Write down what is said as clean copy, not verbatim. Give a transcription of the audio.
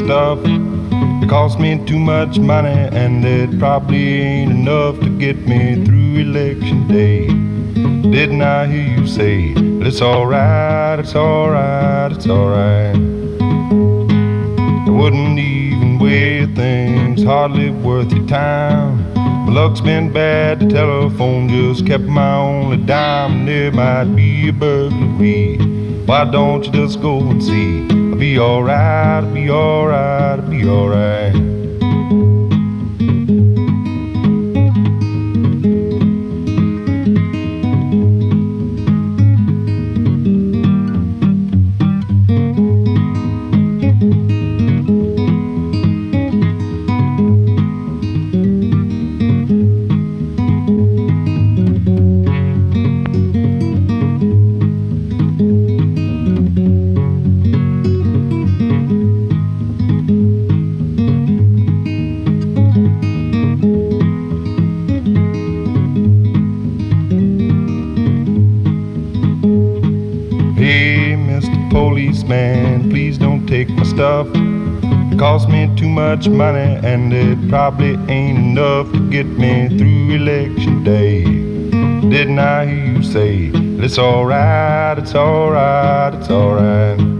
stuff. It cost me too much money, and it probably ain't enough to get me through election day. Didn't I hear you say, but it's alright, it's alright, it's alright. I wouldn't even weigh things, hardly worth your time. My luck's been bad, the telephone just kept my only dime, and there might be a burglary. Why don't you just go and see? I'll be alright, I'll be alright, I'll be alright. Policeman, please don't take my stuff. It cost me too much money, and it probably ain't enough to get me through election day. Didn't I hear you say, it's alright, it's alright, it's alright.